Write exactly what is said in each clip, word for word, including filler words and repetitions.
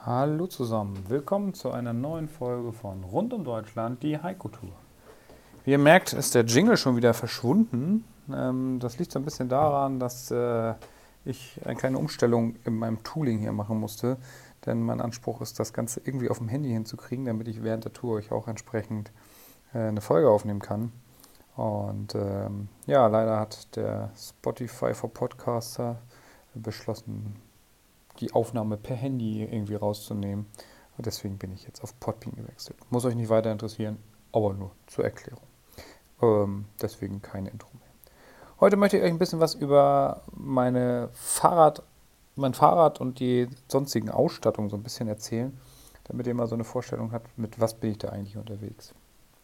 Hallo zusammen, willkommen zu einer neuen Folge von Rund um Deutschland, die Heiko-Tour. Wie ihr merkt, ist der Jingle schon wieder verschwunden. Ähm, das liegt so ein bisschen daran, dass äh, ich eine kleine Umstellung in meinem Tooling hier machen musste. Denn mein Anspruch ist, das Ganze irgendwie auf dem Handy hinzukriegen, damit ich während der Tour euch auch entsprechend äh, eine Folge aufnehmen kann. Und ähm, ja, leider hat der Spotify for Podcaster beschlossen, die Aufnahme per Handy irgendwie rauszunehmen. Und deswegen bin ich jetzt auf Podbean gewechselt. Muss euch nicht weiter interessieren, aber nur zur Erklärung. Ähm, deswegen kein Intro mehr. Heute möchte ich euch ein bisschen was über meine Fahrrad, mein Fahrrad und die sonstigen Ausstattungen so ein bisschen erzählen, damit ihr mal so eine Vorstellung habt, mit was bin ich da eigentlich unterwegs.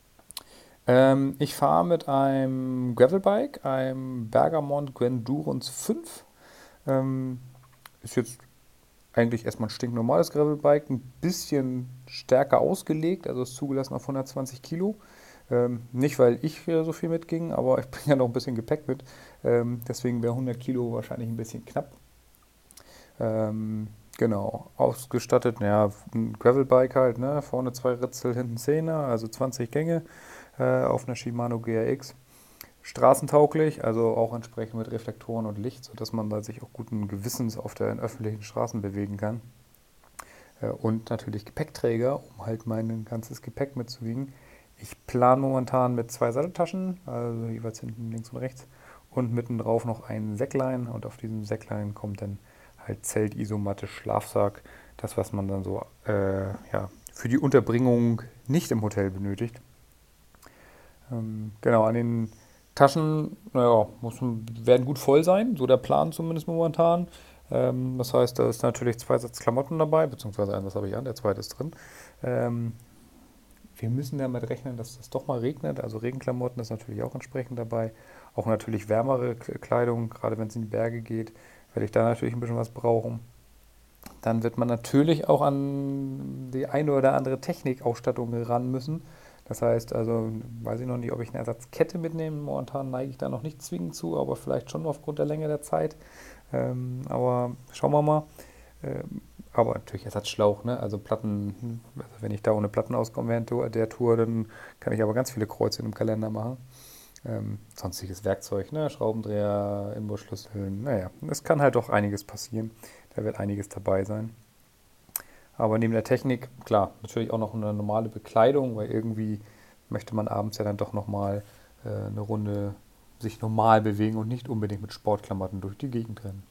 Ähm, ich fahre mit einem Gravelbike, einem Bergamont Grandurance fünf. Ähm, ist jetzt eigentlich erstmal ein stinknormales Gravelbike, ein bisschen stärker ausgelegt, also ist zugelassen auf hundertzwanzig Kilo. Ähm, nicht, weil ich äh, so viel mitging, aber ich bringe ja noch ein bisschen Gepäck mit. Ähm, deswegen wäre hundert Kilo wahrscheinlich ein bisschen knapp. Ähm, genau, ausgestattet, ja, ein Gravelbike halt, ne? Vorne zwei Ritzel, hinten Zehner, also zwanzig Gänge äh, auf einer Shimano G R X. Straßentauglich, also auch entsprechend mit Reflektoren und Licht, sodass man da sich auch guten Gewissens auf den öffentlichen Straßen bewegen kann. Und natürlich Gepäckträger, um halt mein ganzes Gepäck mitzuwiegen. Ich plane momentan mit zwei Satteltaschen, also jeweils hinten links und rechts, und mitten drauf noch ein Säcklein. Und auf diesem Säcklein kommt dann halt Zelt, Isomatte, Schlafsack, das, was man dann so äh, ja, für die Unterbringung nicht im Hotel benötigt. Ähm, genau, an den Taschen, naja, muss, werden gut voll sein, so der Plan zumindest momentan. Ähm, das heißt, da ist natürlich zwei Satz Klamotten dabei, beziehungsweise eins habe ich an, der zweite ist drin. Ähm, wir müssen damit rechnen, dass es doch mal regnet, also Regenklamotten ist natürlich auch entsprechend dabei. Auch natürlich wärmere Kleidung, gerade wenn es in die Berge geht, werde ich da natürlich ein bisschen was brauchen. Dann wird man natürlich auch an die eine oder andere Technikausstattung ran müssen. Das heißt, also weiß ich noch nicht, ob ich eine Ersatzkette mitnehme. Momentan neige ich da noch nicht zwingend zu, aber vielleicht schon aufgrund der Länge der Zeit. Ähm, aber schauen wir mal. Ähm, aber natürlich Ersatzschlauch, ne? Also Platten, also wenn ich da ohne Platten auskomme während der Tour, dann kann ich aber ganz viele Kreuze im Kalender machen. Ähm, sonstiges Werkzeug, ne? Schraubendreher, Imbusschlüsseln, naja, es kann halt doch einiges passieren. Da wird einiges dabei sein. Aber neben der Technik, klar, natürlich auch noch eine normale Bekleidung, weil irgendwie möchte man abends ja dann doch nochmal äh, eine Runde sich normal bewegen und nicht unbedingt mit Sportklamotten durch die Gegend rennen.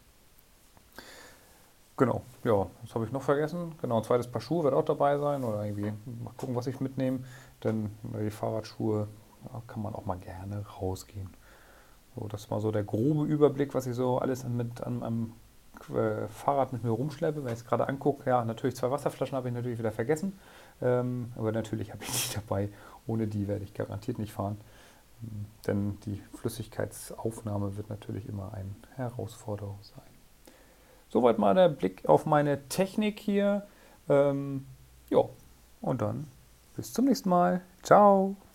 Genau, ja, das habe ich noch vergessen. Genau, ein zweites Paar Schuhe wird auch dabei sein oder irgendwie mal gucken, was ich mitnehme. Denn die Fahrradschuhe, ja, kann man auch mal gerne rausgehen. So, das war so der grobe Überblick, was ich so alles mit an meinem äh, Fahrrad mit mir rumschleppe. Wenn ich es gerade angucke, ja, natürlich zwei Wasserflaschen habe ich natürlich wieder vergessen. Ähm, aber natürlich habe ich die dabei. Ohne die werde ich garantiert nicht fahren. Ähm, denn die Flüssigkeitsaufnahme wird natürlich immer eine Herausforderung sein. Soweit mal der Blick auf meine Technik hier. Ähm, ja, und dann bis zum nächsten Mal. Ciao.